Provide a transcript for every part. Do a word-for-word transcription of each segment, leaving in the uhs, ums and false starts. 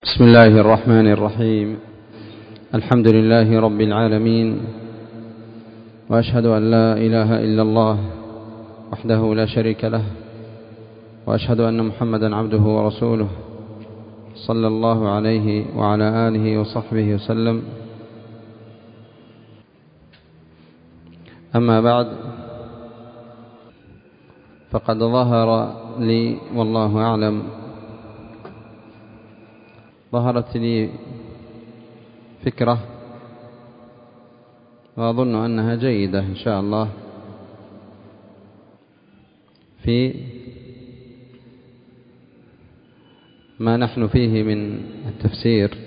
بسم الله الرحمن الرحيم. الحمد لله رب العالمين، وأشهد أن لا إله إلا الله وحده لا شريك له، وأشهد أن محمدا عبده ورسوله صلى الله عليه وعلى آله وصحبه وسلم. أما بعد، فقد ظهر لي والله أعلم ظهرت لي فكرة وأظن أنها جيدة إن شاء الله في ما نحن فيه من التفسير.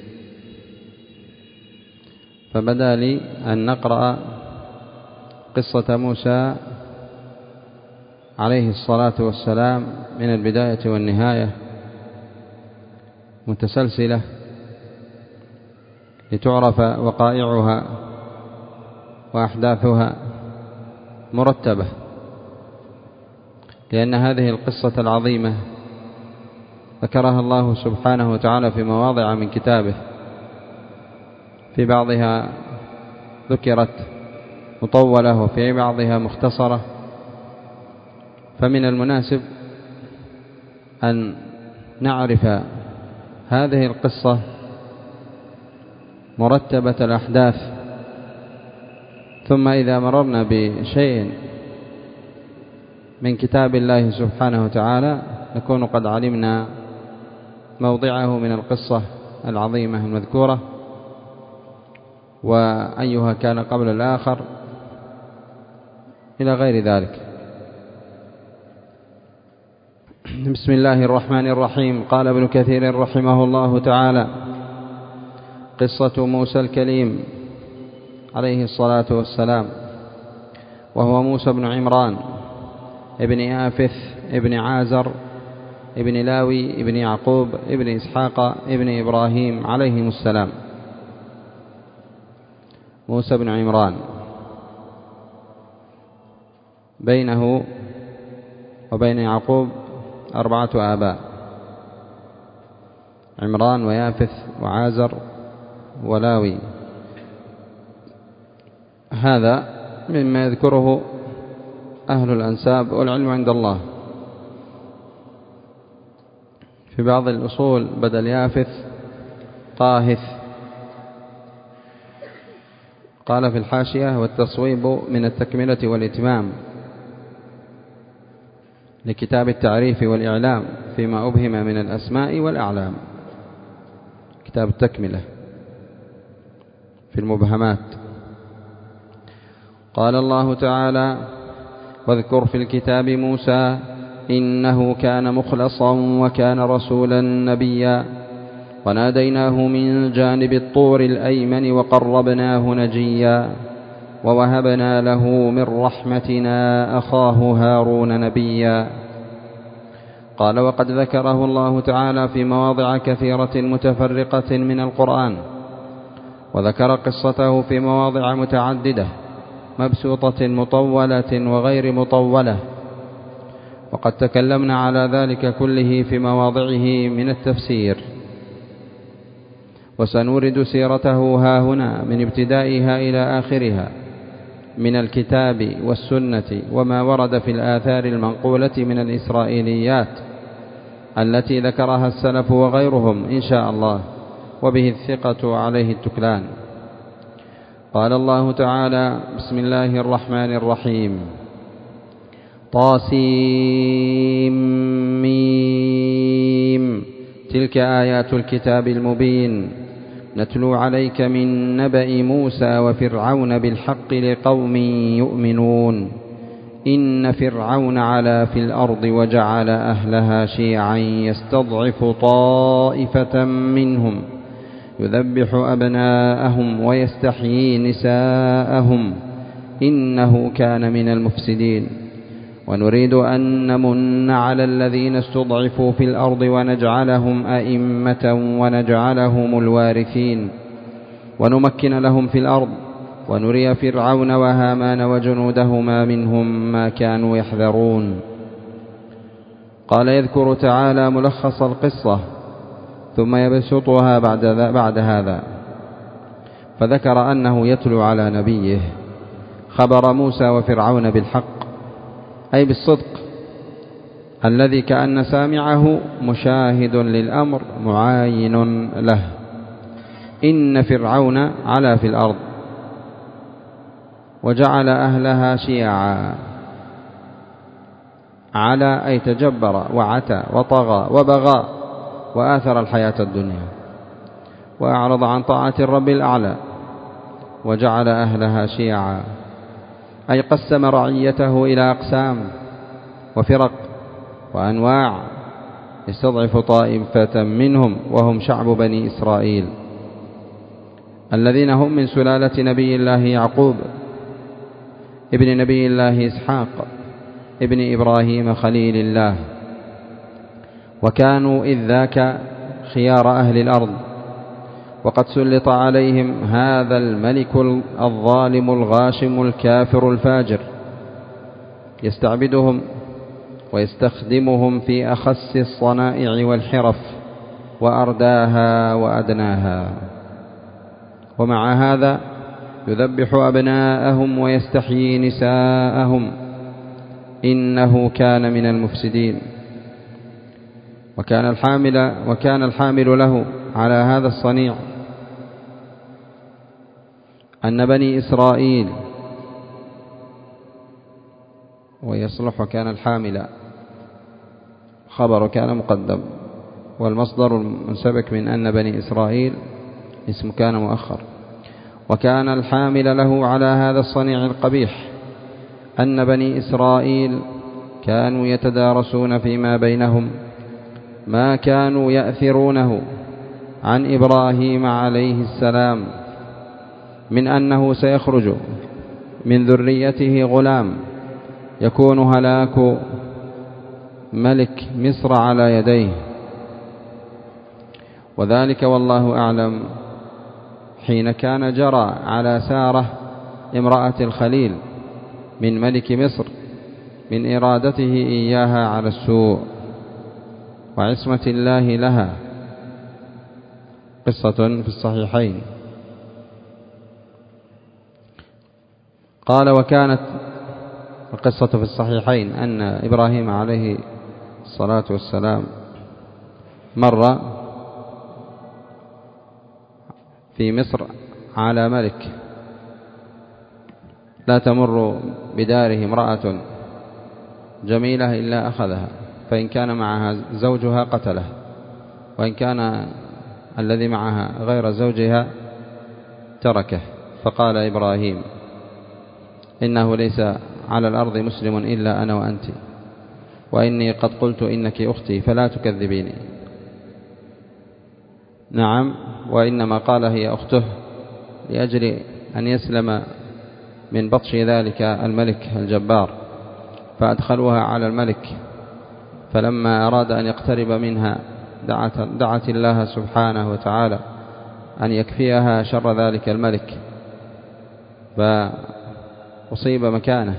فبدا لي أن نقرأ قصة موسى عليه الصلاة والسلام من البداية والنهاية متسلسلة لتعرف وقائعها وأحداثها مرتبة، لأن هذه القصة العظيمة ذكرها الله سبحانه وتعالى في مواضع من كتابه، في بعضها ذكرت مطولة وفي بعضها مختصرة، فمن المناسب أن نعرف هذه القصة مرتبة الأحداث، ثم إذا مررنا بشيء من كتاب الله سبحانه وتعالى نكون قد علمنا موضعه من القصة العظيمة المذكورة، وأيها كان قبل الآخر إلى غير ذلك. بسم الله الرحمن الرحيم. قال ابن كثير رحمه الله تعالى: قصة موسى الكليم عليه الصلاة والسلام، وهو موسى بن عمران ابن آفث ابن عازر ابن لاوي ابن يعقوب ابن إسحاق ابن إبراهيم عليهم السلام. موسى بن عمران بينه وبين يعقوب أربعة آباء: عمران ويافث وعازر ولاوي. هذا مما يذكره أهل الأنساب، والعلم عند الله. في بعض الأصول بدل يافث طاهث. قال في الحاشية: والتصويب من التكملة والإتمام لكتاب التعريف والإعلام فيما أبهم من الأسماء والأعلام، كتاب التكملة في المبهمات. قال الله تعالى: واذكر في الكتاب موسى إنه كان مخلصا وكان رسولا نبيا وناديناه من جانب الطور الأيمن وقربناه نجيا ووهبنا له من رحمتنا أخاه هارون نبيا. قال: وقد ذكره الله تعالى في مواضع كثيرة متفرقة من القرآن، وذكر قصته في مواضع متعددة مبسوطة مطولة وغير مطولة، وقد تكلمنا على ذلك كله في مواضعه من التفسير، وسنورد سيرته ها هنا من ابتدائها إلى آخرها من الكتاب والسنة وما ورد في الآثار المنقولة من الإسرائيليات التي ذكرها السلف وغيرهم إن شاء الله، وبه الثقة عليه التكلان. قال الله تعالى: بسم الله الرحمن الرحيم. طاسيم تلك آيات الكتاب المبين نتلو عليك من نبأ موسى وفرعون بالحق لقوم يؤمنون إن فرعون علا في الأرض وجعل أهلها شيعا يستضعف طائفة منهم يذبح أبناءهم ويستحيي نساءهم إنه كان من المفسدين ونريد أن نمن على الذين استضعفوا في الأرض ونجعلهم أئمة ونجعلهم الوارثين ونمكن لهم في الأرض ونري فرعون وهامان وجنودهما منهم ما كانوا يحذرون. قال: يذكر تعالى ملخص القصة ثم يبسطها بعد, بعد هذا. فذكر أنه يتلو على نبيه خبر موسى وفرعون بالحق، أي بالصدق الذي كأن سامعه مشاهد للأمر معاين له. إن فرعون علا في الأرض وجعل أهلها شيعا. علا أي تجبر وعتى وطغى وبغى وآثر الحياة الدنيا وأعرض عن طاعة الرب الأعلى، وجعل أهلها شيعا أي قسم رعيته إلى أقسام وفرق وأنواع يستضعف طائفة منهم، وهم شعب بني إسرائيل الذين هم من سلالة نبي الله يعقوب ابن نبي الله إسحاق ابن إبراهيم خليل الله، وكانوا إذ ذاك خيار أهل الأرض. وقد سلط عليهم هذا الملك الظالم الغاشم الكافر الفاجر يستعبدهم ويستخدمهم في أخس الصنائع والحرف وأرداها وأدناها، ومع هذا يذبح أبناءهم ويستحيي نساءهم، إنه كان من المفسدين. وكان الحامل, وكان الحامل له على هذا الصنيع أن بني إسرائيل، ويصلح كان الحامل خبر كان مقدم، والمصدر المنسبك من أن بني إسرائيل اسم كان مؤخر. وكان الحامل له على هذا الصنيع القبيح أن بني إسرائيل كانوا يتدارسون فيما بينهم ما كانوا يأثرونه عن إبراهيم عليه السلام من أنه سيخرج من ذريته غلام يكون هلاك ملك مصر على يديه. وذلك والله أعلم حين كان جرى على سارة امرأة الخليل من ملك مصر من إرادته إياها على السوء وعصمة الله لها. قصة في الصحيحين. قال وكانت القصة في الصحيحين أن إبراهيم عليه الصلاة والسلام مر في مصر على ملك لا تمر بداره امرأة جميلة إلا أخذها، فإن كان معها زوجها قتله، وإن كان الذي معها غير زوجها تركه. فقال إبراهيم إنه ليس على الأرض مسلم إلا أنا وأنت، وإني قد قلت إنك أختي فلا تكذبيني. نعم، وإنما قال هي أخته لأجل أن يسلم من بطش ذلك الملك الجبار، فأدخلوها على الملك، فلما أراد أن يقترب منها دعت, دعت الله سبحانه وتعالى أن يكفيها شر ذلك الملك، فأصيب مكانه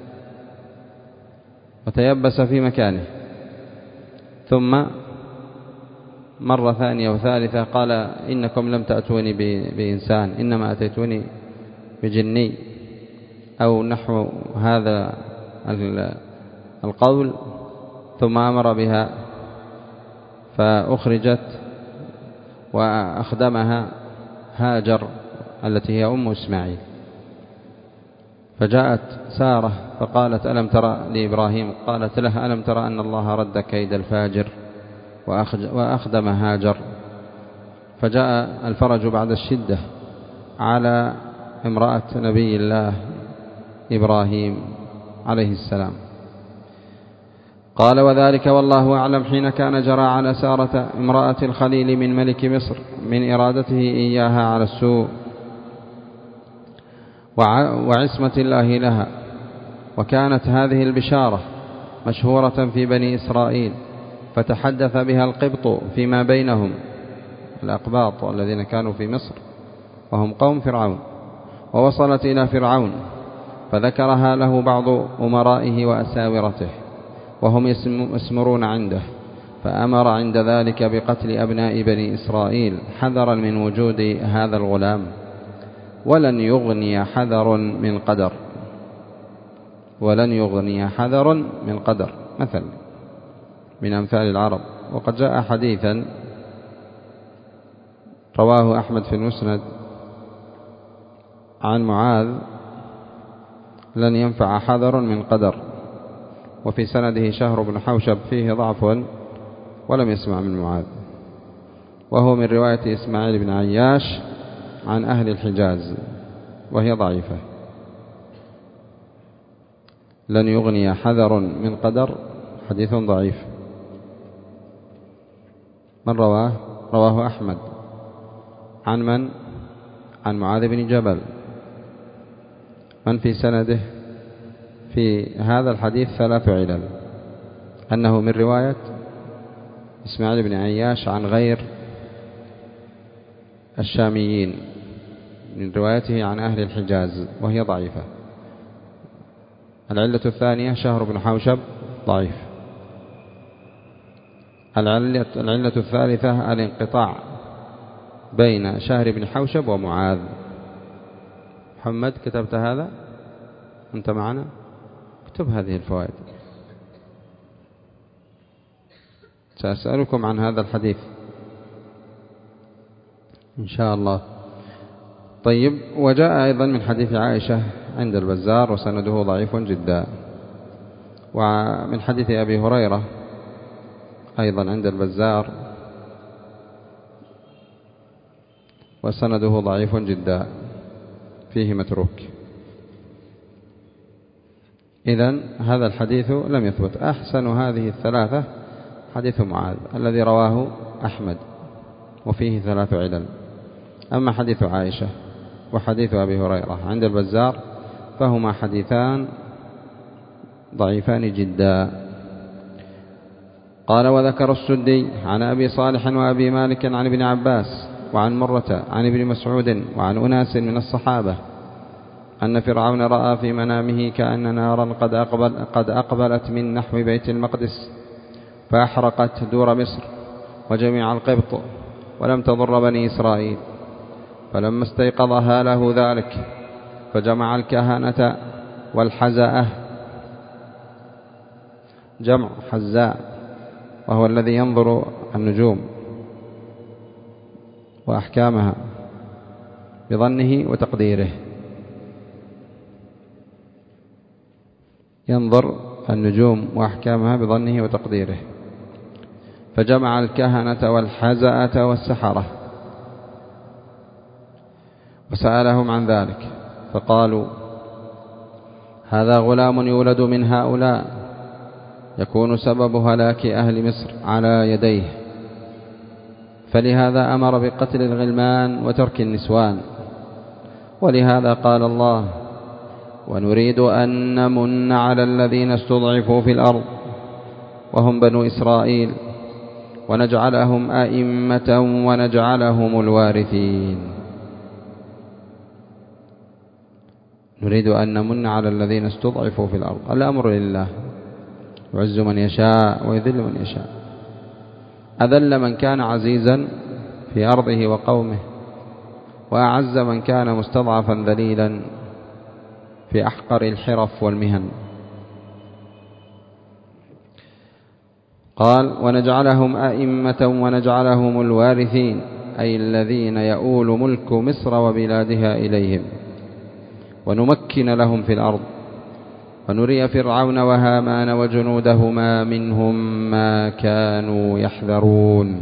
وتيبس في مكانه. ثم مرة ثانية وثالثة قال إنكم لم تأتوني بإنسان، إنما أتيتوني بجني، أو نحو هذا القول. ثم أمر بها فأخرجت وأخدمها هاجر التي هي أم إسماعيل. فجاءت سارة فقالت ألم ترى لإبراهيم، قالت له ألم ترى أن الله رد كيد الفاجر وأخدم هاجر. فجاء الفرج بعد الشدة على امرأة نبي الله إبراهيم عليه السلام. قال وذلك والله أعلم حين كان جرى على سارة امرأة الخليل من ملك مصر من إرادته إياها على السوء وعصمة الله لها. وكانت هذه البشارة مشهورة في بني إسرائيل، فتحدث بها القبط فيما بينهم، الأقباط الذين كانوا في مصر وهم قوم فرعون، ووصلت إلى فرعون فذكرها له بعض أمرائه وأساورته وهم يسمرون عنده، فأمر عند ذلك بقتل أبناء بني إسرائيل حذرا من وجود هذا الغلام. ولن يغني حذر من قدر، ولن يغني حذر من قدر، مثل من أمثال العرب. وقد جاء حديثا رواه أحمد في المسند عن معاذ: لن ينفع حذر من قدر. وفي سنده شهر بن حوشب فيه ضعف ولم يسمع من معاذ، وهو من رواية إسماعيل بن عياش عن أهل الحجاز وهي ضعيفة. لن يغني حذر من قدر حديث ضعيف. من رواه؟ رواه أحمد. عن من؟ عن معاذ بن جبل. من في سنده؟ في هذا الحديث ثلاث علل: أنه من رواية إسماعيل بن عياش عن غير الشاميين، من روايته عن أهل الحجاز وهي ضعيفة. العلة الثانية شهر بن حوشب ضعيف. العلة, العلة الثالثة الانقطاع بين شهر بن حوشب ومعاذ. محمد، كتبت هذا؟ أنت معنا؟ اكتب هذه الفوائد. سأسألكم عن هذا الحديث إن شاء الله. طيب، وجاء أيضا من حديث عائشة عند البزار وسنده ضعيف جدا، ومن حديث أبي هريرة أيضا عند البزار وسنده ضعيف جدا فيه متروك. إذن هذا الحديث لم يثبت. أحسن هذه الثلاثة حديث معاذ الذي رواه أحمد وفيه ثلاث علل. أما حديث عائشة وحديث أبي هريرة عند البزار فهما حديثان ضعيفان جدا. قال: وذكر السدي عن أبي صالح وأبي مالك عن ابن عباس وعن مرة عن ابن مسعود وعن أناس من الصحابة أن فرعون رأى في منامه كأن نارا قد, أقبل قد أقبلت من نحو بيت المقدس فأحرقت دور مصر وجميع القبط ولم تضر بني إسرائيل. فلما استيقظ هاله ذلك فجمع الكهنة والحزاء، جمع حزاء وهو الذي ينظر النجوم وأحكامها بظنه وتقديره، ينظر النجوم وأحكامها بظنه وتقديره. فجمع الكهنة والحزاءة والسحرة وسألهم عن ذلك فقالوا: هذا غلام يولد من هؤلاء يكون سبب هلاك أهل مصر على يديه، فلهذا أمر بقتل الغلمان وترك النسوان. ولهذا قال الله: ونريد أن نمن على الذين استضعفوا في الأرض وهم بنو إسرائيل ونجعلهم أئمة ونجعلهم الوارثين. نريد أن نمن على الذين استضعفوا في الأرض. الأمر لله، يعز من يشاء ويذل من يشاء. أذل من كان عزيزا في أرضه وقومه، وأعز من كان مستضعفا ذليلا في أحقر الحرف والمهن. قال: ونجعلهم أئمة ونجعلهم الوارثين، أي الذين يؤول ملك مصر وبلادها إليهم، ونمكن لهم في الأرض، ونري فرعون وهامان وجنودهما منهم ما كانوا يحذرون.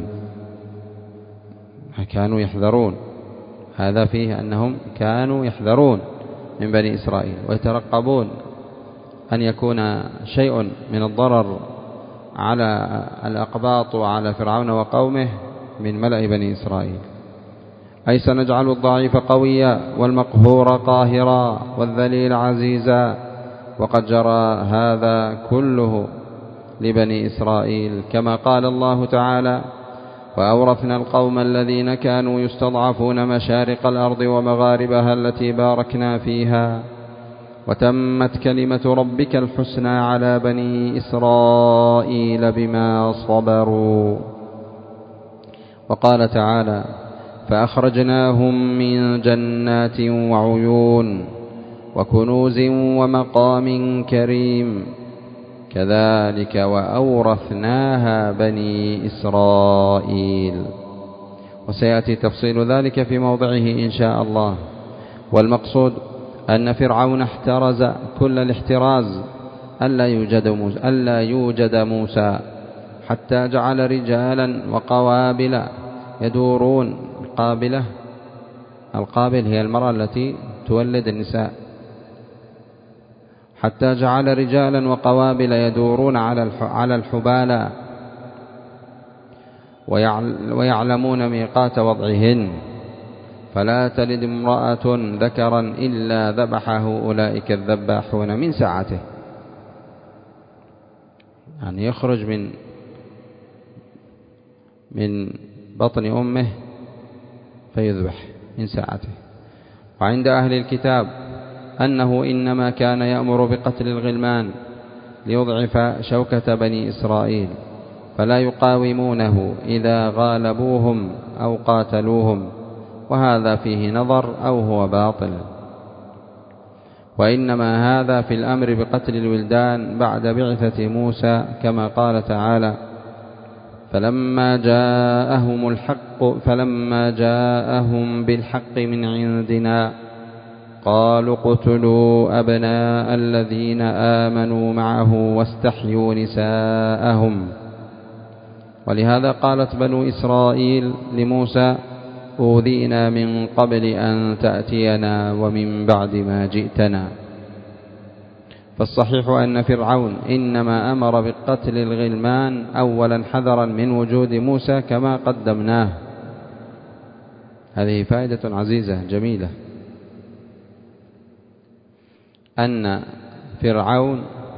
ما كانوا يحذرون، هذا فيه أنهم كانوا يحذرون من بني إسرائيل ويترقبون أن يكون شيء من الضرر على الأقباط وعلى فرعون وقومه من ملأ بني إسرائيل. أي سنجعل الضعيف قويا والمقهور قاهرا والذليل عزيزا. وقد جرى هذا كله لبني إسرائيل، كما قال الله تعالى: وأورثنا القوم الذين كانوا يستضعفون مشارق الأرض ومغاربها التي باركنا فيها وتمت كلمة ربك الحسنى على بني إسرائيل بما صبروا. وقال تعالى: فأخرجناهم من جنات وعيون وكنوز ومقام كريم كذلك وأورثناها بني إسرائيل. وسيأتي تفصيل ذلك في موضعه إن شاء الله. والمقصود أن فرعون احترز كل الاحتراز ألا يوجد موسى, ألا يوجد موسى حتى جعل رجالا وقوابل يدورون. القابلة القابل هي المرأة التي تولد النساء. حتى جعل رجالا وقوابل يدورون على الحبالى ويعلمون ميقات وضعهن، فلا تلد امرأة ذكرا إلا ذبحه أولئك الذباحون من ساعته. يعني يخرج من من بطن أمه فيذبح من ساعته. وعند أهل الكتاب أنه إنما كان يأمر بقتل الغلمان ليضعف شوكة بني إسرائيل، فلا يقاومونه إذا غالبوهم أو قاتلوهم، وهذا فيه نظر أو هو باطل. وإنما هذا في الأمر بقتل الولدان بعد بعثة موسى، كما قال تعالى: فلما جاءهم الحق فلما جاءهم بالحق من عندنا قالوا اقتلوا أبناء الذين آمنوا معه واستحيوا نساءهم. ولهذا قالت بنو إسرائيل لموسى: أوذينا من قبل أن تأتينا ومن بعد ما جئتنا. فالصحيح أن فرعون إنما أمر بقتل الغلمان أولا حذرا من وجود موسى كما قدمناه. هذه فائدة عزيزة جميلة، أن فرعون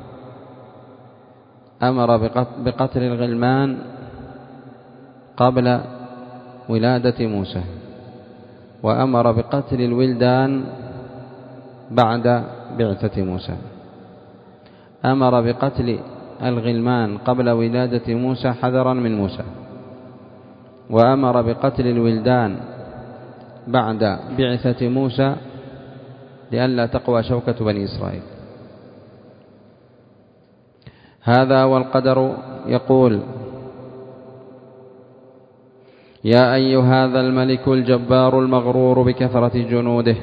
أمر بقتل الغلمان قبل ولادة موسى، وأمر بقتل الولدان بعد بعثة موسى. أمر بقتل الغلمان قبل ولادة موسى حذرا من موسى، وأمر بقتل الولدان بعد بعثة موسى لئلا تقوى شوكة بني إسرائيل. هذا والقدر يقول: يا أيها هذا الملك الجبار المغرور بكثرة جنوده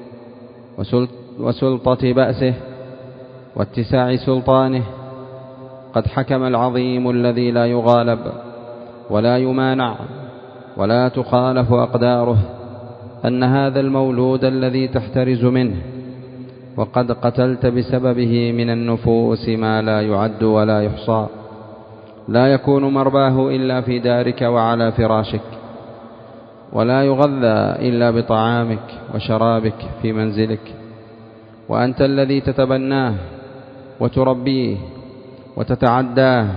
وسلطة بأسه واتساع سلطانه، قد حكم العظيم الذي لا يغالب ولا يمانع ولا تخالف أقداره أن هذا المولود الذي تحترز منه وقد قتلت بسببه من النفوس ما لا يعد ولا يحصى، لا يكون مرباه إلا في دارك وعلى فراشك، ولا يغذى إلا بطعامك وشرابك في منزلك، وأنت الذي تتبناه وتربيه وتتعداه،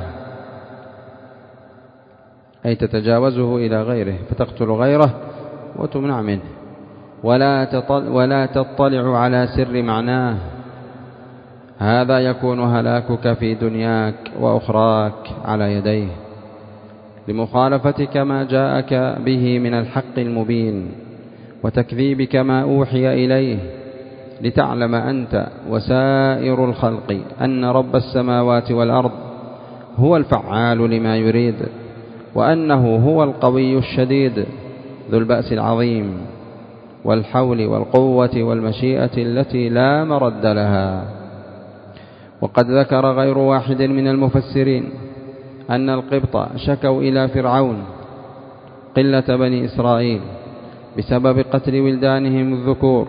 أي تتجاوزه إلى غيره فتقتل غيره وتمنع منه، ولا تطلع, ولا تطلع على سر معناه. هذا يكون هلاكك في دنياك وأخراك على يديه لمخالفتك ما جاءك به من الحق المبين وتكذيبك ما أوحي إليه، لتعلم أنت وسائر الخلق أن رب السماوات والأرض هو الفعال لما يريد، وأنه هو القوي الشديد ذو البأس العظيم والحول والقوة والمشيئة التي لا مرد لها. وقد ذكر غير واحد من المفسرين أن القبط شكوا إلى فرعون قلة بني إسرائيل بسبب قتل ولدانهم الذكور،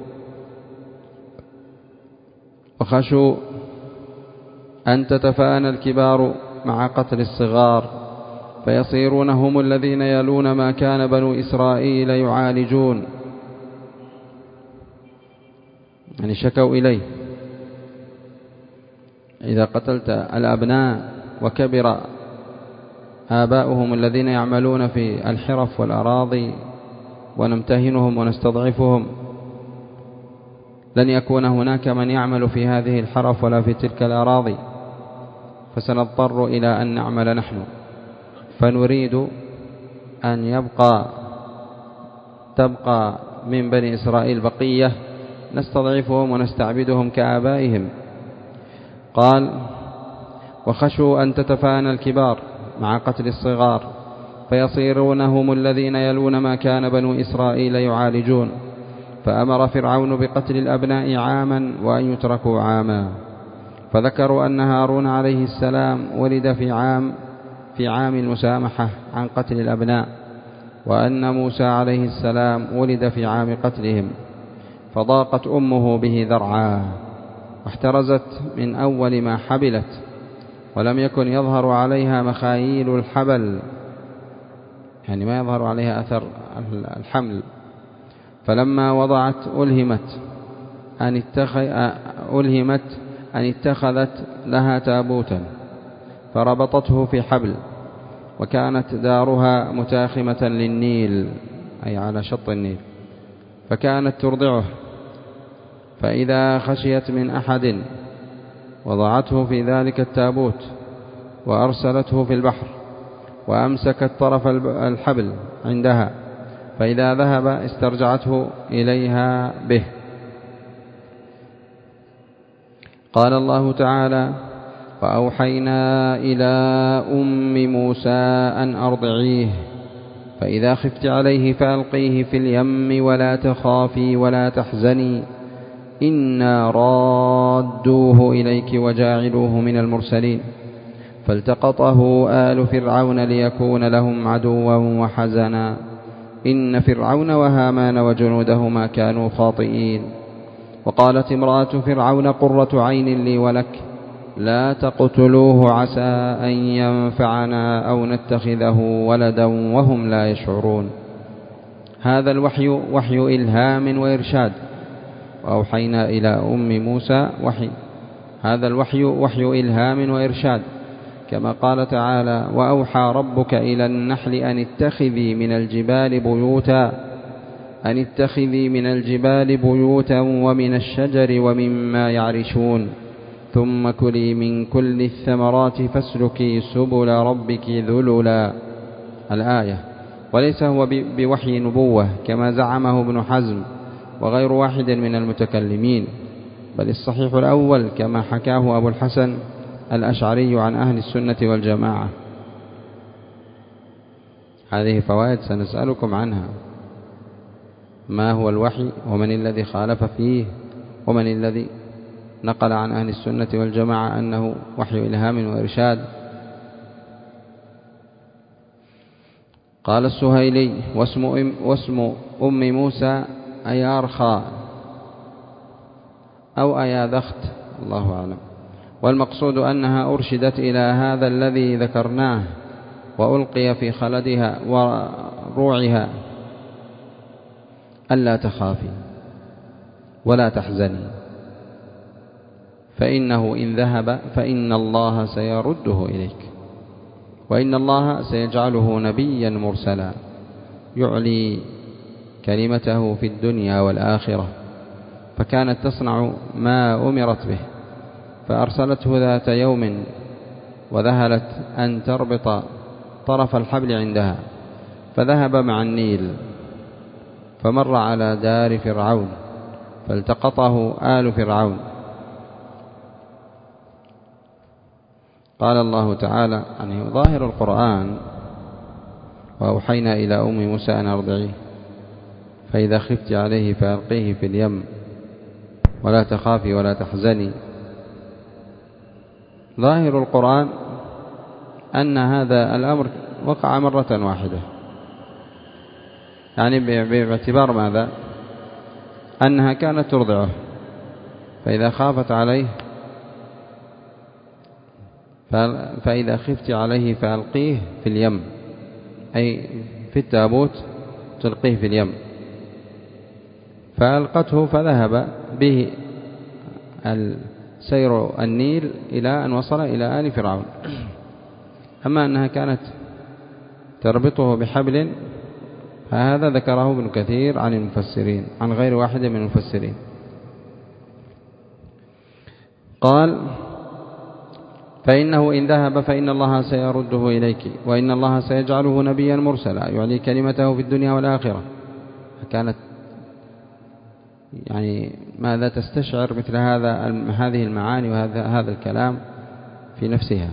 وخشوا أن تتفانى الكبار مع قتل الصغار فيصيرون هم الذين يلون ما كان بنو إسرائيل يعالجون. يعني شكوا إليه: إذا قتلت الأبناء وكبر آباؤهم الذين يعملون في الحرف والأراضي ونمتهنهم ونستضعفهم، لن يكون هناك من يعمل في هذه الحرف ولا في تلك الأراضي، فسنضطر إلى أن نعمل نحن. فنريد أن يبقى تبقى من بني إسرائيل بقية نستضعفهم ونستعبدهم كآبائهم. قال: وخشوا أن تتفانى الكبار مع قتل الصغار فيصيرون هم الذين يلون ما كان بنو إسرائيل يعالجون، فأمر فرعون بقتل الأبناء عاما وأن يتركوا عاما. فذكروا أن هارون عليه السلام ولد في عام في عام المسامحة عن قتل الأبناء، وأن موسى عليه السلام ولد في عام قتلهم، فضاقت أمه به ذرعا واحترزت من أول ما حبلت، ولم يكن يظهر عليها مخايل الحبل، يعني ما يظهر عليها أثر الحمل. فلما وضعت ألهمت أن, اتخ... ألهمت أن اتخذت لها تابوتا فربطته في حبل، وكانت دارها متاخمة للنيل أي على شط النيل، فكانت ترضعه، فإذا خشيت من أحد وضعته في ذلك التابوت وأرسلته في البحر وأمسكت طرف الحبل عندها، فإذا ذهب استرجعته إليها به. قال الله تعالى: وأوحينا إلى أم موسى أن أرضعيه، فإذا خفت عليه فألقيه في اليم ولا تخافي ولا تحزني إنا رادوه إليك وجاعلوه من المرسلين. فالتقطه آل فرعون ليكون لهم عدوا وحزنا إن فرعون وهامان وجنودهما كانوا خاطئين. وقالت امرأة فرعون قرة عين لي ولك لا تقتلوه عسى أن ينفعنا أو نتخذه ولدا وهم لا يشعرون. هذا الوحي وحي إلهام وإرشاد. وأوحينا إلى أم موسى وحي هذا الوحي وحي إلهام وإرشاد، كما قال تعالى: وأوحى ربك إلى النحل أن اتخذي من الجبال بيوتا أن اتخذي من الجبال بيوتا ومن الشجر ومما يعرشون ثم كلي من كل الثمرات فاسلكي سبل ربك ذللا. الآية. وليس هو بوحي نبوة كما زعمه ابن حزم وغير واحد من المتكلمين، بل الصحيح الأول كما حكاه أبو الحسن الأشعري عن أهل السنة والجماعة. هذه فوائد سنسألكم عنها: ما هو الوحي، ومن الذي خالف فيه، ومن الذي نقل عن أهل السنة والجماعة أنه وحي إلهام وإرشاد. قال السهيلي: واسم أم, واسم أم موسى أيارخا أو أياذخت، الله أعلم، والمقصود أنها أرشدت إلى هذا الذي ذكرناه وألقي في خلدها وروعها: ألا تخافي ولا تحزني فإنه إن ذهب فإن الله سيرده إليك، وإن الله سيجعله نبيا مرسلا يعلي كلمته في الدنيا والآخرة. فكانت تصنع ما أمرت به، فأرسلته ذات يوم وذهلت أن تربط طرف الحبل عندها، فذهب مع النيل فمر على دار فرعون فالتقطه آل فرعون. قال الله تعالى عنه ظاهر القرآن: وأوحينا إلى أم موسى أن أرضعيه فإذا خفت عليه فألقيه في اليم ولا تخافي ولا تحزني. ظاهر القرآن أن هذا الأمر وقع مرة واحدة، يعني باعتبار ماذا؟ أنها كانت ترضعه، فإذا خافت عليه فإذا خفت عليه فألقيه في اليم، أي في التابوت تلقيه في اليم. فألقته فذهب به سير النيل إلى أن وصل إلى آل فرعون. أما أنها كانت تربطه بحبل فهذا ذكره ابن كثير عن المفسرين عن غير واحد من المفسرين. قال فإنه إن ذهب فإن الله سيرده إليك، وإن الله سيجعله نبيا مرسلا يعلي كلمته في الدنيا والآخرة. فكانت يعني ماذا تستشعر مثل هذا هذه المعاني وهذا هذا الكلام في نفسها،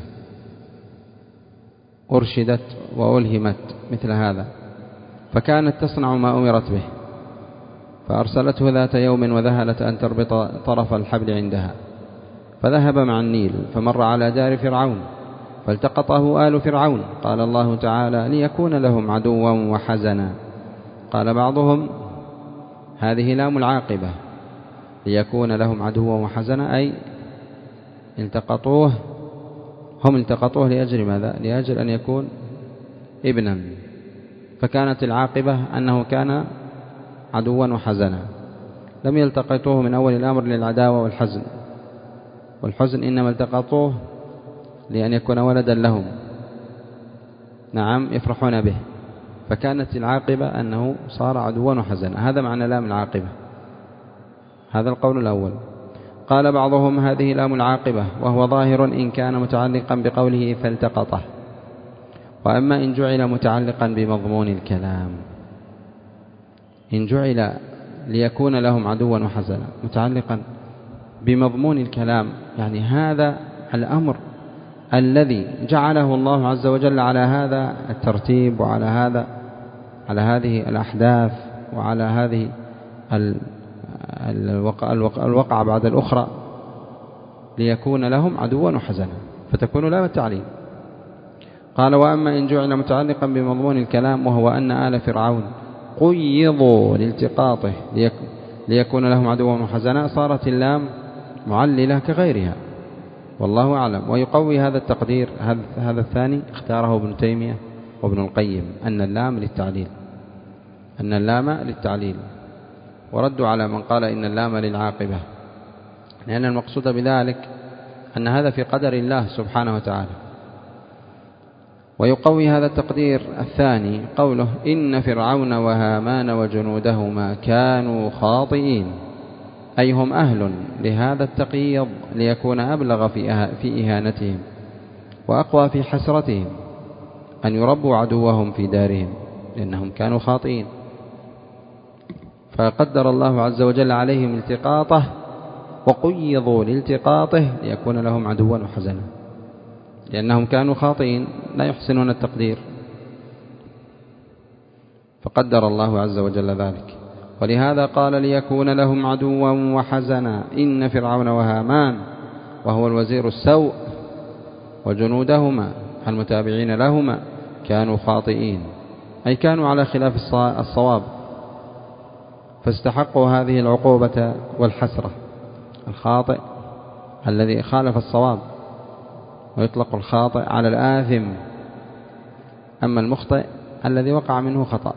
أرشدت وألهمت مثل هذا، فكانت تصنع ما أمرت به، فأرسلته ذات يوم وذهلت أن تربط طرف الحبل عندها، فذهب مع النيل فمر على دار فرعون فالتقطه آل فرعون. قال الله تعالى ليكون لهم عدوا وحزنا. قال بعضهم هذه لام العاقبة، ليكون لهم عدوا وحزنا، أي التقطوه، هم التقطوه لأجل ماذا؟ لأجل أن يكون ابنا، فكانت العاقبة أنه كان عدوا وحزنا. لم يلتقطوه من أول الأمر للعداوة والحزن، والحزن إنما التقطوه لأن يكون ولدا لهم، نعم، يفرحون به، فكانت العاقبة أنه صار عدوا وحزنا. هذا معنى لام العاقبة، هذا القول الأول. قال بعضهم هذه لام العاقبة، وهو ظاهر إن كان متعلقا بقوله فالتقطه، وأما إن جعل متعلقا بمضمون الكلام، إن جعل ليكون لهم عدوا وحزنا متعلقا بمضمون الكلام، يعني هذا الأمر الذي جعله الله عز وجل على هذا الترتيب وعلى هذا على هذه الأحداث وعلى هذه الوقعة بعد الأخرى، ليكون لهم عدوا وحزنا، فتكون لام التعليم. قال وأما إن جعل متعلقا بمضمون الكلام، وهو أن آل فرعون قيضوا لالتقاطه ليكون لهم عدوا وحزنا، صارت اللام معللة كغيرها، والله أعلم. ويقوي هذا التقدير هذا الثاني اختاره ابن تيمية وابن القيم، أن اللام للتعليل، أن اللام للتعليل، وردوا على من قال إن اللام للعاقبة، لأن المقصود بذلك أن هذا في قدر الله سبحانه وتعالى. ويقوي هذا التقدير الثاني قوله إن فرعون وهامان وجنودهما كانوا خاطئين، أي هم أهل لهذا التقييض ليكون أبلغ في إهانتهم وأقوى في حسرتهم أن يربوا عدوهم في دارهم، لأنهم كانوا خاطئين، فقدر الله عز وجل عليهم التقاطه وقيضوا لالتقاطه ليكون لهم عدوا وحزنا، لأنهم كانوا خاطئين لا يحسنون التقدير، فقدر الله عز وجل ذلك. ولهذا قال ليكون لهم عدوا وحزنا إن فرعون وهامان، وهو الوزير السوء، وجنودهما المتابعين لهما كانوا خاطئين، أي كانوا على خلاف الصواب، فاستحقوا هذه العقوبة والحسرة. الخاطئ الذي خالف الصواب، ويطلق الخاطئ على الآثم، أما المخطئ الذي وقع منه خطأ.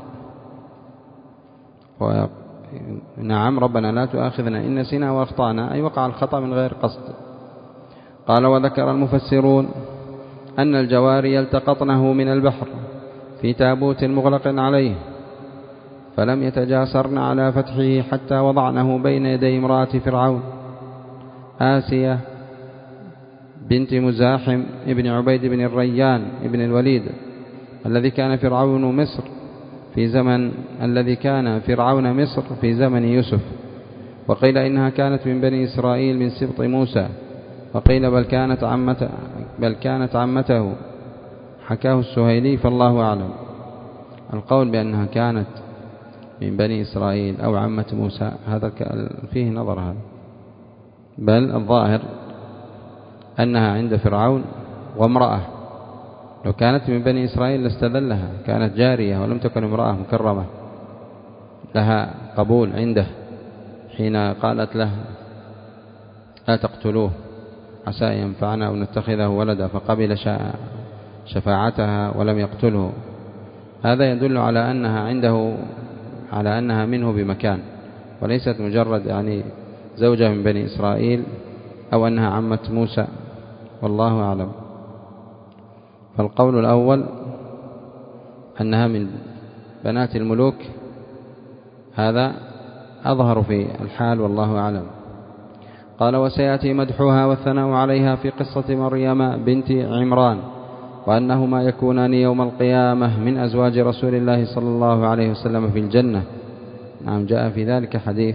نعم ربنا لا تؤاخذنا إن نسينا وأخطأنا، أي وقع الخطأ من غير قصد. قال وذكر المفسرون أن الجواري التقطنه من البحر في تابوت مغلق عليه، فلم يتجاسرن على فتحه حتى وضعنه بين يدي امرأة فرعون آسية بنت مزاحم ابن عبيد بن الريان ابن الوليد الذي كان فرعون مصر في زمن الذي كان فرعون مصر في زمن يوسف، وقيل إنها كانت من بني إسرائيل من سبط موسى، وقيل بل كانت عمته بل كانت عمته حكاه السهيلي، فالله أعلم. القول بأنها كانت من بني إسرائيل أو عمة موسى هذا فيه نظر، هذا بل الظاهر أنها عند فرعون وامرأة، لو كانت من بني إسرائيل لاستذلها، كانت جارية ولم تكن امرأة مكرمة لها قبول عنده حين قالت له لا تقتلوه عسى ينفعنا أو نتخذه ولدا، فقبل شفاعتها ولم يقتله. هذا يدل على أنها عنده على أنها منه بمكان، وليست مجرد يعني زوجة من بني إسرائيل أو أنها عمة موسى، والله أعلم. فالقول الأول أنها من بنات الملوك هذا أظهر في الحال، والله أعلم. قال وسيأتي مدحها والثناء عليها في قصة مريم بنت عمران وأنهما يكونان يوم القيامة من أزواج رسول الله صلى الله عليه وسلم في الجنة. نعم جاء في ذلك حديث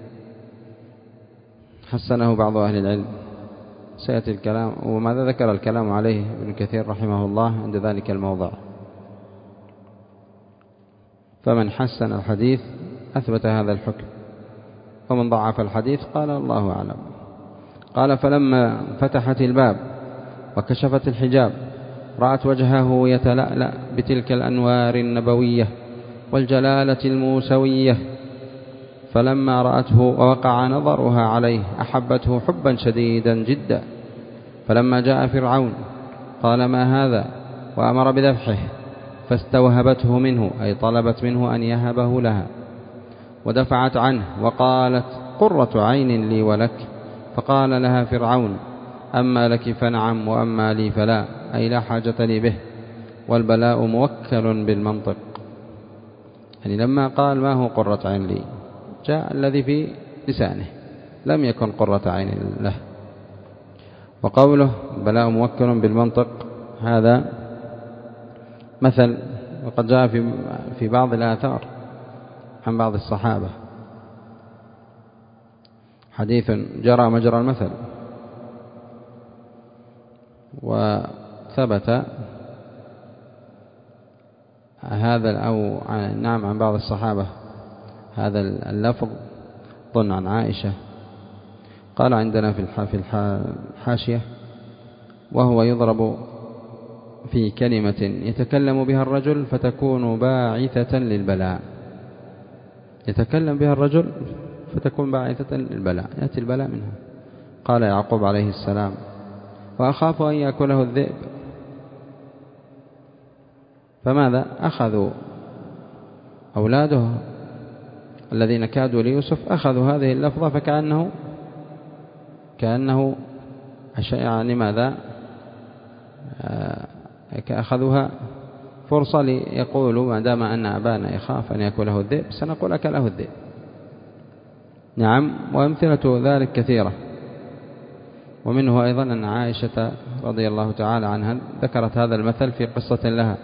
حسنه بعض أهل العلم، سيأتي الكلام وماذا ذكر الكلام عليه ابن كثير رحمه الله عند ذلك الموضع. فمن حسن الحديث أثبت هذا الحكم، ومن ضعف الحديث قال الله أعلم. قال فلما فتحت الباب وكشفت الحجاب رأت وجهه يتلألأ بتلك الأنوار النبوية والجلالة الموسوية، فلما رأته ووقع نظرها عليه أحبته حبا شديدا جدا. فلما جاء فرعون قال ما هذا وأمر بذبحه، فاستوهبته منه أي طلبت منه أن يهبه لها، ودفعت عنه وقالت قرة عين لي ولك. فقال لها فرعون أما لك فنعم وأما لي فلا، أي لا حاجة لي به، والبلاء موكل بالمنطق. يعني لما قال ما هو قرة عين لي جاء الذي في لسانه، لم يكن قرة عين له. وقوله بلاء موكل بالمنطق هذا مثل، وقد جاء في في بعض الآثار عن بعض الصحابة حديث جرى مجرى المثل، وثبت هذا أو نعم عن بعض الصحابة هذا اللفظ ظن عن عائشة. قال عندنا في الحاشية وهو يضرب في كلمة يتكلم بها الرجل فتكون باعثة للبلاء، يتكلم بها الرجل فتكون باعثة للبلاء، يأتي البلاء منها. قال يعقوب عليه السلام وأخاف أن يأكله الذئب، فماذا أخذوا أولاده الذين كادوا ليوسف أخذوا هذه اللفظة فكأنه كأنه يعني ماذا أخذوها فرصة ليقولوا ما دام أن أبانا يخاف أن يأكله الذئب سنقول أكله الذئب. نعم وأمثلة ذلك كثيرة، ومنه أيضا أن عائشة رضي الله تعالى عنها ذكرت هذا المثل في قصة لها.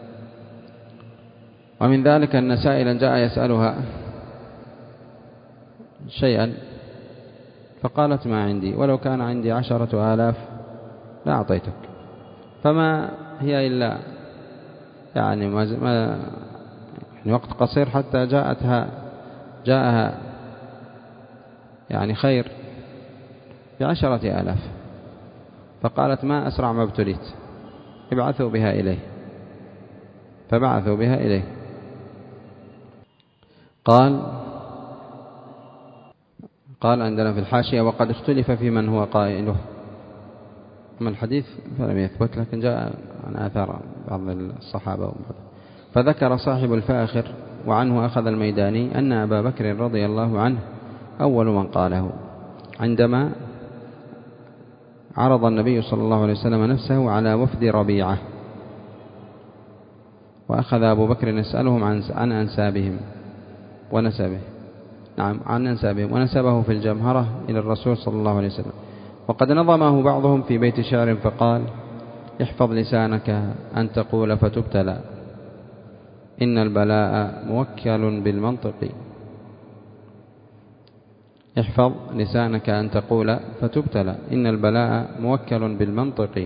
ومن ذلك أن سائلا جاء يسألها شيئا فقالت ما عندي، ولو كان عندي عشرة آلاف لا أعطيتك، فما هي إلا يعني ما يعني وقت قصير حتى جاءتها جاءها يعني خير بعشرة آلاف، فقالت ما أسرع ما ابتليت، ابعثوا بها إليه، فبعثوا بها إليه. قال قال عندنا في الحاشية وقد اختلف في من هو قائله، أما الحديث فلم يثبت لكن جاء عن آثار بعض الصحابة. فذكر صاحب الفاخر وعنه أخذ الميداني أن أبا بكر رضي الله عنه أول من قاله عندما عرض النبي صلى الله عليه وسلم نفسه على وفد ربيعة، وأخذ أبو بكر يسألهم عن أنسابهم ونسبه نعم عن أنسابهم ونسبه في الجمهرة إلى الرسول صلى الله عليه وسلم. وقد نظمه بعضهم في بيت شعر فقال احفظ لسانك أن تقول فتبتلى، إن البلاء موكل بالمنطق. احفظ لسانك أن تقول فتبتلى، إن البلاء موكل بالمنطق.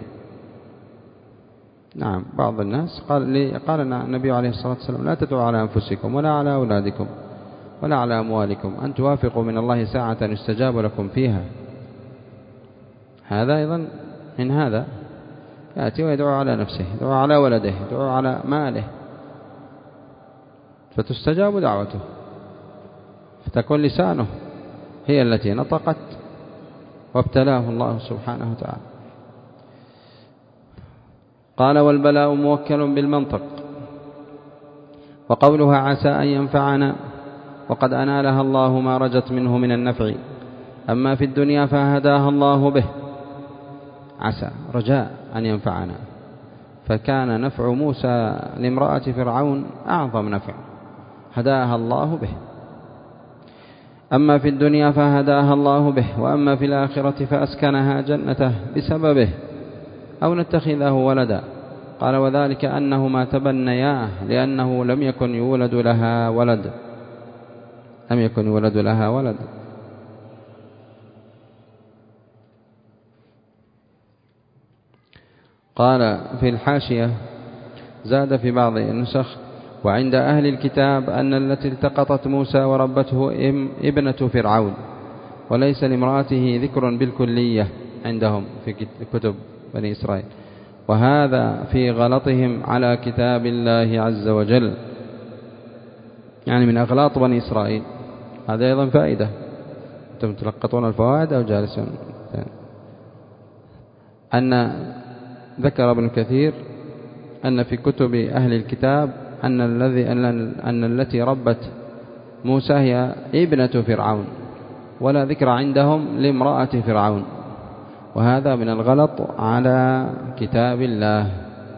نعم بعض الناس قال قال النبي عليه الصلاة والسلام لا تدعوا على أنفسكم ولا على أولادكم ولا على أموالكم أن توافقوا من الله ساعة يستجاب لكم فيها. هذا أيضا من هذا يأتي ويدعو على نفسه، يدعو على ولده، يدعو على ماله، فتستجاب دعوته، فتكون لسانه هي التي نطقت وابتلاه الله سبحانه وتعالى. قال والبلاء موكل بالمنطق. وقولها عسى أن ينفعنا وقد أنالها الله ما رجت منه من النفع، أما في الدنيا فهداها الله به. عسى رجاء أن ينفعنا، فكان نفع موسى لامرأة فرعون أعظم نفع، هداها الله به. أما في الدنيا فهداها الله به، وأما في الآخرة فأسكنها جنته بسببه، أو نتخذه ولدا. قال وذلك أنهما تبنياه لأنه لم يكن يولد لها ولد لم يكن يولد لها ولد قال في الحاشية زاد في بعض النسخ: وعند أهل الكتاب أن التي التقطت موسى وربته ابنة فرعون، وليس لامرأته ذكر بالكلية عندهم في كتب بني إسرائيل، وهذا في غلطهم على كتاب الله عز وجل، يعني من أغلاط بني إسرائيل. هذا أيضا فائدة، أنتم تلقطون الفوائد أو جالسون؟ أن ذكر ابن كثير أن في كتب أهل الكتاب أن الذي أن التي ربت موسى هي ابنة فرعون، ولا ذكر عندهم لامرأة فرعون، وهذا من الغلط على كتاب الله.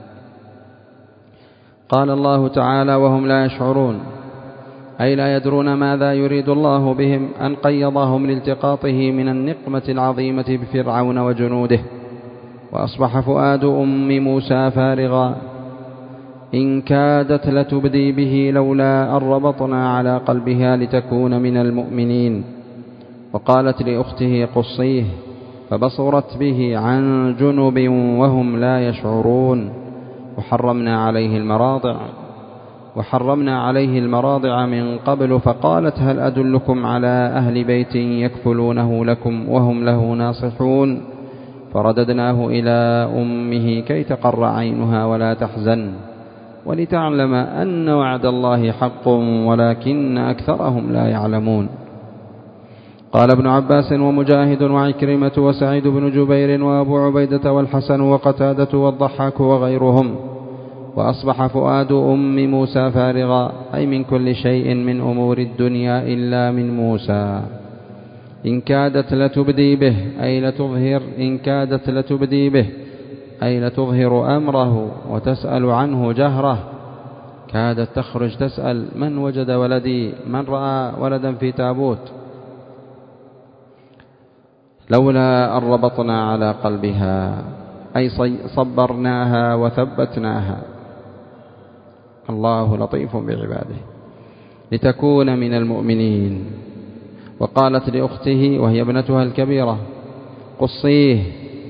قال الله تعالى: وهم لا يشعرون، أي لا يدرون ماذا يريد الله بهم، أن قيضهم لالتقاطه من النقمة العظيمة بفرعون وجنوده. وأصبح فؤاد أم موسى فارغا، إن كادت لتبدي به لولا أن ربطنا على قلبها لتكون من المؤمنين. وقالت لأخته قصيه، فبصرت به عن جنب وهم لا يشعرون. وحرمنا عليه المراضع وحرمنا عليه المراضع من قبل، فقالت هل أدلكم على أهل بيت يكفلونه لكم وهم له ناصحون. فرددناه إلى أمه كي تقر عينها ولا تحزن ولتعلم أن وعد الله حق ولكن أكثرهم لا يعلمون. قال ابن عباس ومجاهد وعكرمة وسعيد بن جبير وأبو عبيدة والحسن وقتادة والضحاك وغيرهم: وأصبح فؤاد أم موسى فارغا، أي من كل شيء من أمور الدنيا إلا من موسى. إن كادت لتبدي به، أي لتظهر إن كادت لتبدي به أي لتظهر أمره وتسأل عنه جهره. كادت تخرج تسأل: من وجد ولدي؟ من رأى ولدا في تابوت؟ لولا أن ربطنا على قلبها، أي صبرناها وثبتناها. الله لطيف بعباده، لتكون من المؤمنين. وقالت لأخته وهي ابنتها الكبيرة: قصيه،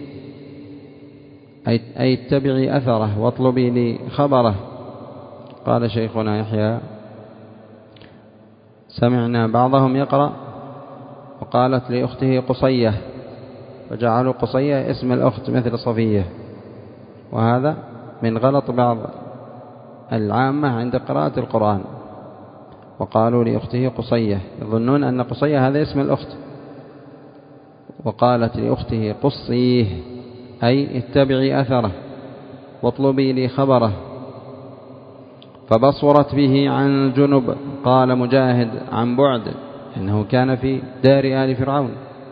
أي اتبعي أثره واطلبي لي خبره. قال شيخنا يحيى: سمعنا بعضهم يقرأ وقالت لأخته قصية، وجعلوا قصية اسم الأخت مثل صفية، وهذا من غلط بعض العامة عند قراءة القرآن، وقالوا لأخته قصية يظنون أن قصية هذا اسم الأخت. وقالت لأخته قصيه، أي اتبعي أثره واطلبي لي خبره. فبصرت به عن جنب، قال مجاهد عن بعد، إنه كان في دار آل فرعون.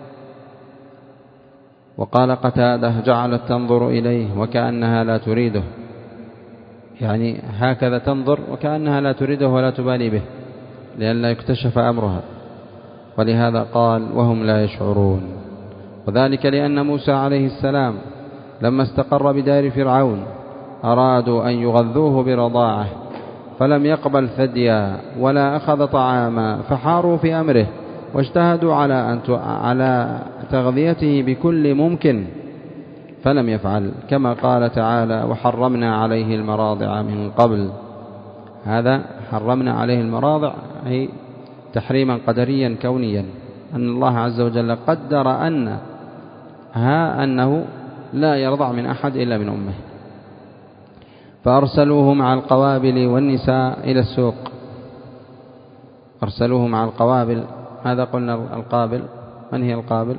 وقال قتادة جعلت تنظر إليه وكأنها لا تريده، يعني هكذا تنظر وكأنها لا تريده ولا تبالي به لئلا يكتشف أمرها. ولهذا قال وهم لا يشعرون، وذلك لأن موسى عليه السلام لما استقر بدار فرعون أرادوا أن يغذوه برضاعه، فلم يقبل ثديا ولا أخذ طعاما، فحاروا في أمره واجتهدوا على أن على تغذيته بكل ممكن، فلم يفعل، كما قال تعالى وحرمنا عليه المراضع من قبل. هذا حرمنا عليه المراضع أي تحريما قدريا كونيا، أن الله عز وجل قدر أن ها أنه لا يرضع من أحد إلا من أمه. فأرسلوه مع القوابل والنساء إلى السوق. أرسلوه مع القوابل، هذا قلنا القابل. من هي القابل؟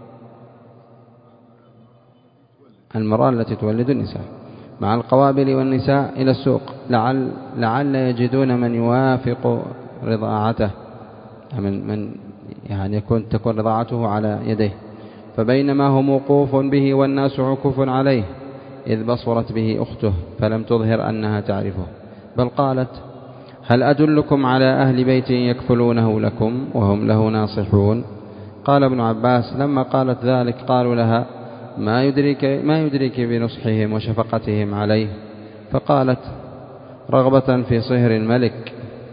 المرأة التي تولد النساء. مع القوابل والنساء إلى السوق لعل, لعل يجدون من يوافق رضاعته، من, من يعني يكون تكون رضاعته على يديه. فبينما هو موقوف به والناس عكوف عليه إذ بصرت به أخته فلم تظهر أنها تعرفه، بل قالت هل أدلكم على أهل بيت يكفلونه لكم وهم له ناصحون؟ قال ابن عباس لما قالت ذلك قالوا لها ما يدريك, ما يدريك بنصحهم وشفقتهم عليه؟ فقالت رغبة في صهر الملك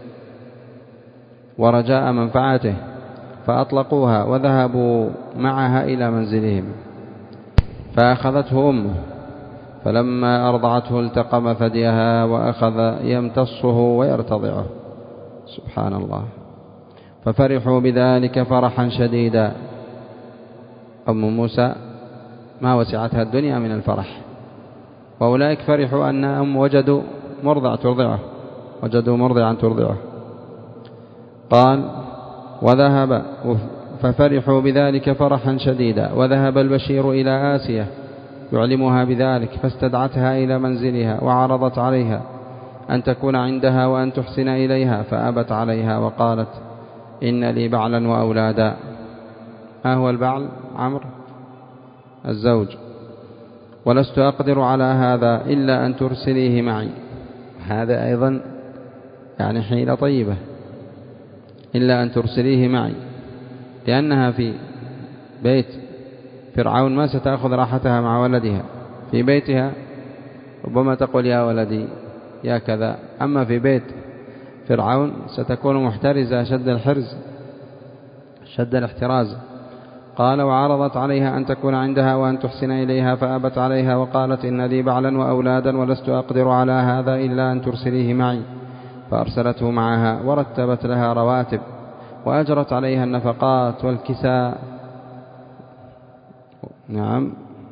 ورجاء منفعته، فأطلقوها وذهبوا معها إلى منزلهم، فأخذته أمه، فلما أرضعته التقم ثديها وأخذ يمتصه ويرتضعه. سبحان الله. ففرحوا بذلك فرحا شديدا. أم موسى ما وسعتها الدنيا من الفرح، وأولئك فرحوا أنهم وجدوا مرضع ترضعه، وجدوا مرضعا ترضعه. قال وذهب ففرحوا بذلك فرحا شديدا. وذهب البشير إلى آسية يعلمها بذلك، فاستدعتها إلى منزلها وعرضت عليها أن تكون عندها وأن تحسن إليها، فأبت عليها وقالت إن لي بعلا وأولادا. ما هو البعل؟ عمرو الزوج. ولست أقدر على هذا إلا أن ترسليه معي. هذا أيضا يعني حيلة طيبة، إلا أن ترسليه معي، لأنها في بيت فرعون ما ستأخذ راحتها مع ولدها. في بيتها ربما تقول يا ولدي يا كذا، أما في بيت فرعون ستكون محترزة شد الحرز شد الاحتراز. قال وعرضت عليها أن تكون عندها وأن تحسن إليها، فأبت عليها وقالت إن لي بعلا وأولادا ولست أقدر على هذا إلا أن ترسليه معي. فأرسلته معها ورتبت لها رواتب وأجرت عليها النفقات والكساء. نعم.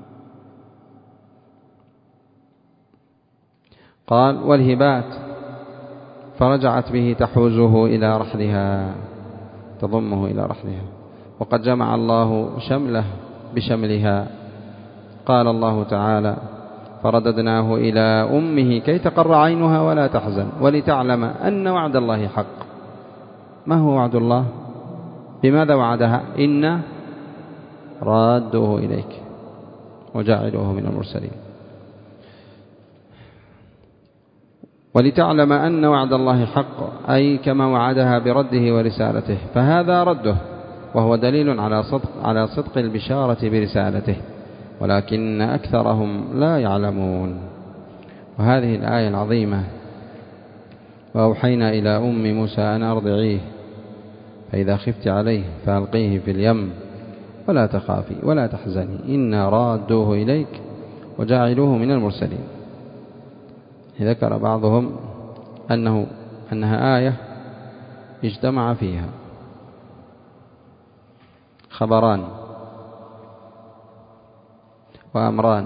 قال والهبات، فرجعت به تحوزه إلى رحلها، تضمه إلى رحلها، وقد جمع الله شمله بشملها. قال الله تعالى فرددناه إلى أمه كي تقر عينها ولا تحزن ولتعلم أن وعد الله حق. ما هو وعد الله؟ بماذا وعدها؟ إن رادوه إليك وجعلوه من المرسلين. ولتعلم أن وعد الله حق، أي كما وعدها برده ورسالته، فهذا رده، وهو دليل على صدق, على صدق البشارة برسالته، ولكن أكثرهم لا يعلمون. وهذه الآية العظيمة وأوحينا إلى أم موسى أن أرضعيه فإذا خفت عليه فألقيه في اليم ولا تخافي ولا تحزني إنا رادوه إليك وجاعلوه من المرسلين. ذكر بعضهم أنه أنها آية اجتمع فيها خبران وأمران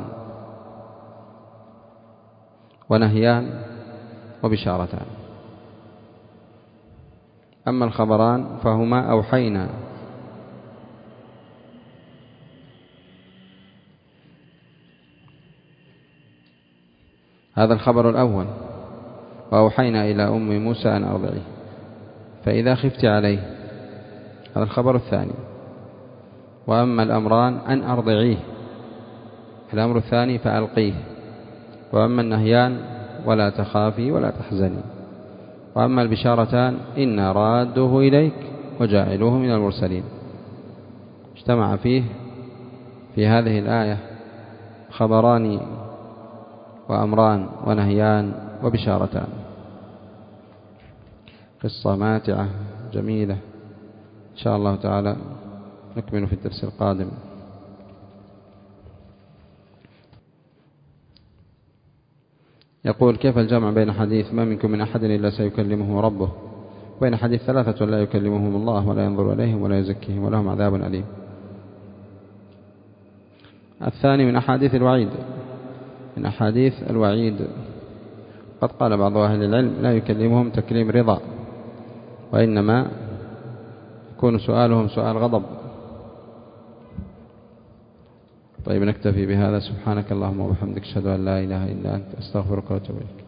ونهيان وبشارتان. أما الخبران فهما أوحينا هذا الخبر الأول، وأوحينا إلى أم موسى أن أرضعيه فإذا خفت عليه، هذا الخبر الثاني. وأما الأمران أن أرضعيه، الأمر الثاني فألقيه. وأما النهيان ولا تخافي ولا تحزني. وأما البشارتان إنا رادوه إليك وجاعلوه من المرسلين. اجتمع فيه في هذه الآية خبران وأمران ونهيان وبشارتان. قصة ماتعة جميلة إن شاء الله تعالى نكمل في الدرس القادم. يقول كيف الجمع بين حديث ما منكم من أحد إلا سيكلمه ربه وبين حديث ثلاثة لا يكلمهم الله ولا ينظر إليهم ولا يزكيهم ولهم عذاب أليم؟ الثاني من أحاديث الوعيد، من أحاديث الوعيد. قد قال بعض أهل العلم لا يكلمهم تكليم رضا، وإنما يكون سؤالهم سؤال غضب. طيب نكتفي بهذا. سبحانك اللهم وبحمدك أشهد أن لا إله إلا أنت أستغفرك وأتوب إليك.